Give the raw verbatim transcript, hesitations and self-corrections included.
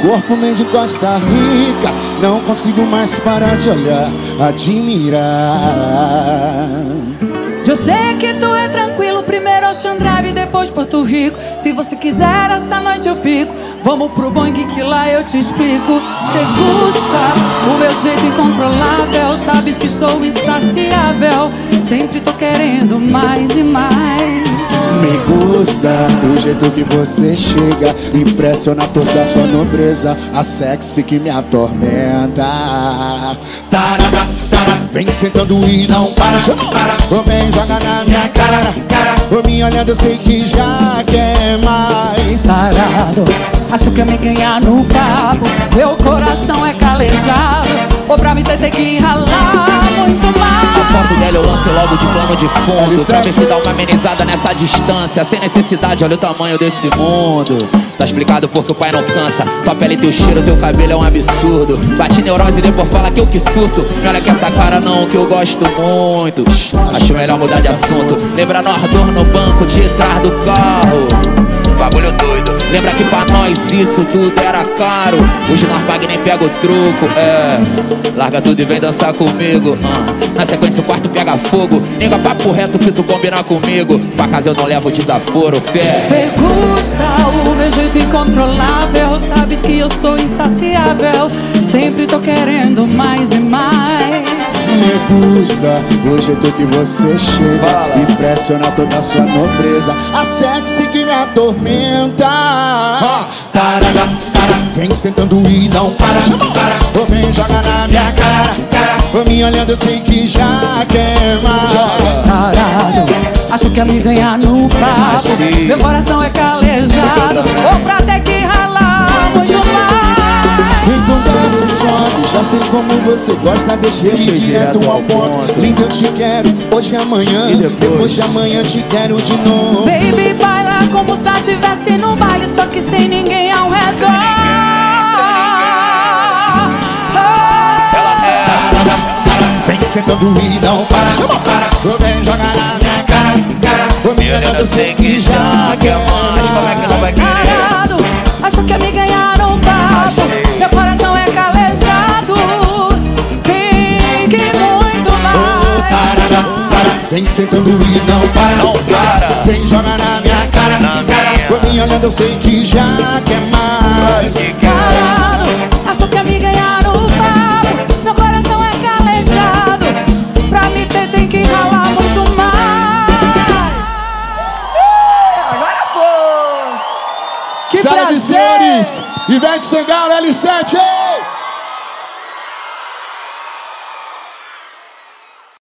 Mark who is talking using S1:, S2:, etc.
S1: corpo meio de Costa Rica. Não consigo mais parar de olhar, admirar.
S2: Eu sei que tu é tranquilo, primeiro Ocean Drive, depois Porto Rico. Se você quiser, essa noite eu fico. Vamos pro Boing que lá eu te explico. Degusta o meu jeito incontrolável, sabes que sou insaciável, sempre tô querendo mais e mais.
S1: Me gusta o jeito que você chega, impressiona todos da sua nobreza, a sexy que me atormenta. Tarada, tarada, vem sentando e não para, para. Ou vem jogar na minha cara, cara. Ou me olhando, eu sei que já quer mais.
S2: Tarado, acho que eu me ganhar no papo, meu coração é calejado. Ou pra me ter, ter que ralar muito mais.
S3: A foto dela eu lanço logo de plano de fundo, pra ver se dá uma amenizada nessa distância. Sem necessidade, olha o tamanho desse mundo. Tá explicado porque o pai não cansa. Tua pele, teu cheiro, teu cabelo é um absurdo. Bate neurose e depois fala que eu que surto. Me olha que essa cara não, que eu gosto muito. Acho melhor mudar de assunto. Lembra nós dois no banco de trás do carro, bagulho doido. Lembra que pra nós isso tudo era caro. Hoje nós paga e nem pega o truco. É, larga tudo e vem dançar comigo. uh. Na sequência o quarto pega fogo. Nega papo reto que tu combinar comigo. Pra casa eu não levo desaforo, fé.
S2: Me gusta o meu jeito incontrolável, sabes que eu sou insaciável, sempre tô querendo mais e mais.
S1: Me gusta o jeito que você chega, fala. Impressiona toda a sua nobreza, a sexy que me atormenta. ah. Tarada, tarada, vem sentando e não para, para. Ou vem jogar na minha cara, cara. Ou me olhando, eu sei que já quer mais.
S2: Tarado, acho que é me ganhar no papo, meu coração é calejado. Ou pra ter que ralar muito mais.
S1: Então desce e sobe, já sei como você gosta, deixa eu ir direto ao ponto. Lindo, eu te quero, hoje e amanhã, depois? depois de amanhã te quero de novo.
S2: Baby, baila como se estivesse no baile, só que sem ninguém ao redor.
S1: Vem sentando e não para, chama, para. Ou vem jogar na minha cara, cara. Ou me olhando, eu sei que já quer mais.
S2: Tarado, acho que é me ganhar no papo, meu coração é calejado, tem que muito mais.
S1: Oh, tarada, tarada. Vem sentando e não para,
S3: não para.
S1: Vem jogar na minha cara, na cara. Ou me olhando, eu sei que já quer mais.
S2: Tarado, acho que é me ganhar no papo, meu coração é calejado, pra me ter tem que ralar muito mais. Agora foi! Que
S1: Senhoras e
S2: prazer!
S1: senhores, Ivete Sangalo, L sete!